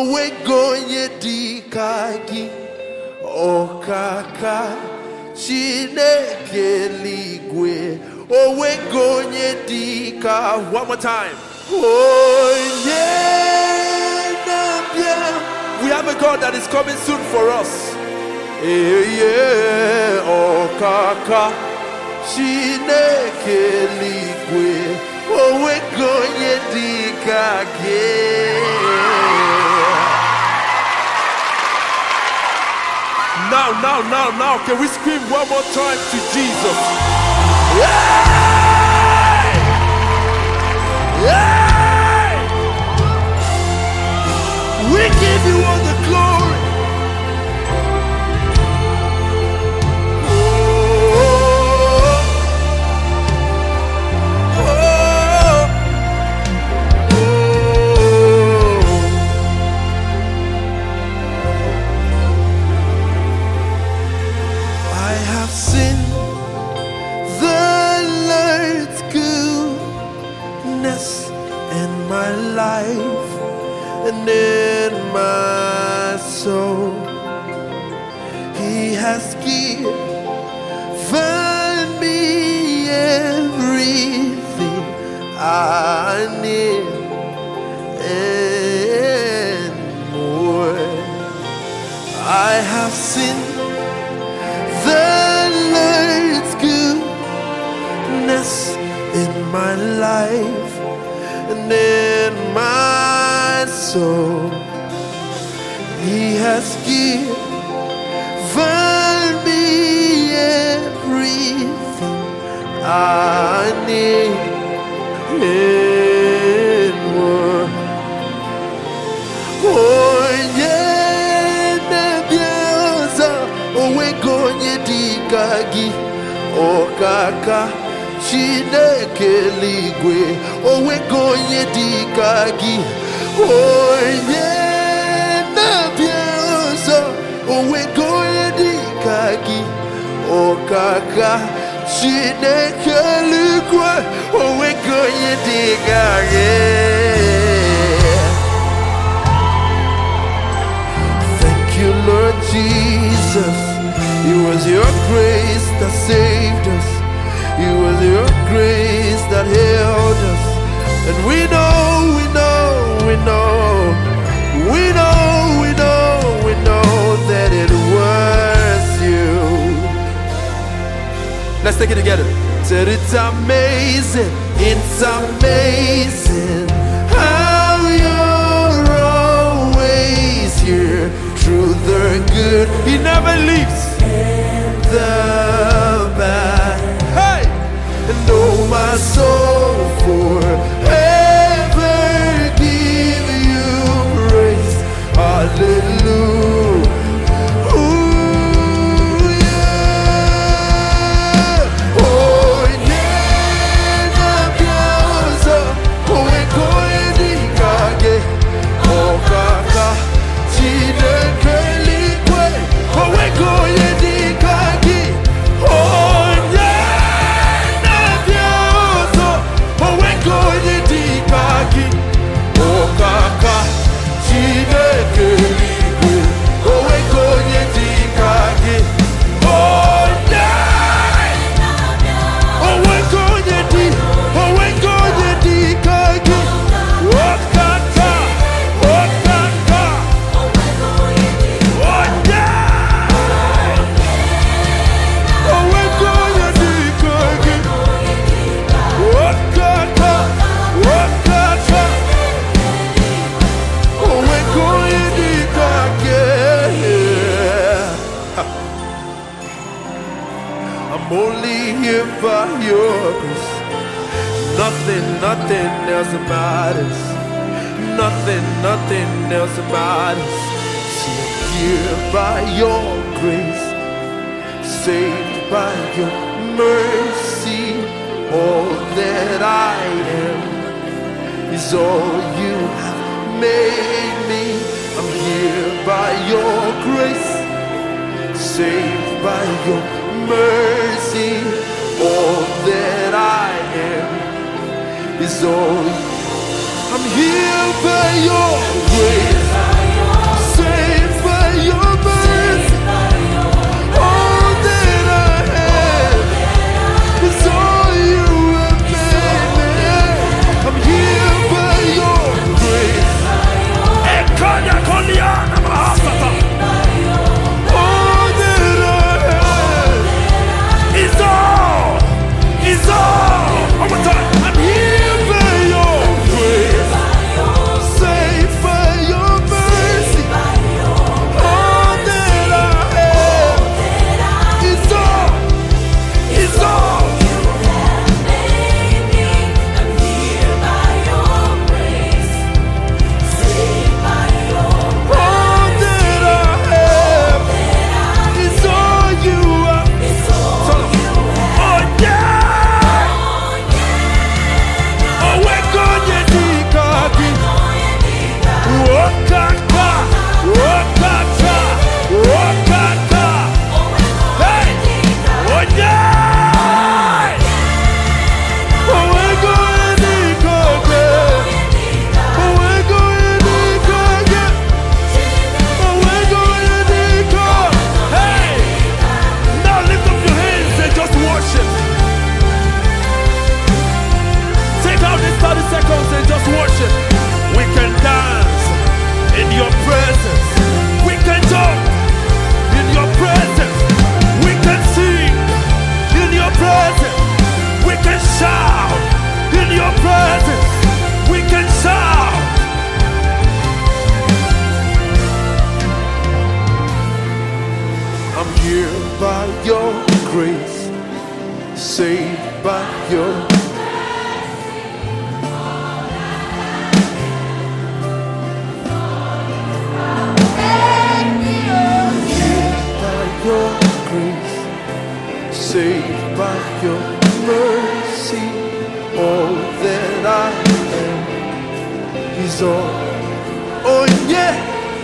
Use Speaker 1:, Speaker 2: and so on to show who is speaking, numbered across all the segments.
Speaker 1: Owegonye dikagi Okaka Chineke ligwe Owegonye dika. One more time. We have a God that is coming soon for us. Okaka Chineke ligwe Owegonye dikagi. Now, can we scream one more time to Jesus? Yay! Yay! We give you all the glory. Life and in my soul, He has given me everything I need and more. I have seen the Lord's goodness in my life and in my soul. He has given me everything I need and more. Oh yeah, nebioza owegonye dikagi okaka Chineke ligwe owegonye dikagi. Onye nabiozo owegonye dikagi okaka Chineke ligwe owegonye dikagi. Thank you, Lord Jesus. It was your grace that saved us. It was your grace that held us. And we know that it was you. Let's take it together. Said it's amazing how you're always here through the good. He never leaves the bad. And oh, my soul forever give you praise. Hallelujah. Ooh, yeah. Oh, yeah, nabioza owegonye dikagi okaka Chineke ligwe owegonye dikagi. I'm only here by your grace. Nothing else matters. Nothing else matters. See, I'm here by your grace, saved by your mercy. All that I am is all you have made me. I'm here by your grace, saved by your mercy. All that I am is all. I'm here by your grace. presence, we can shout. I'm here by your grace, saved by your saved by your mercy. All that I am is all. Oh yeah,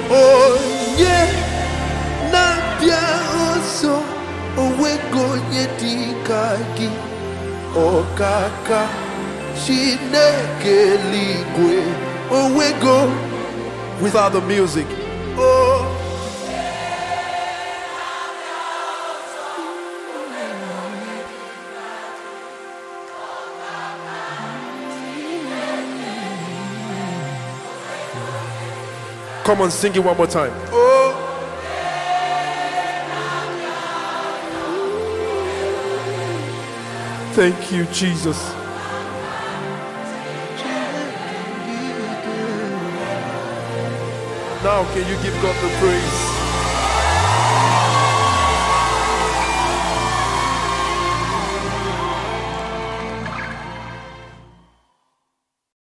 Speaker 1: Napia oso owego yedikagi okaka Chineke ligwe owego. Without the music, oh. Come on, sing it one more time. Oh. Thank you, Jesus. Now, can you give God the praise?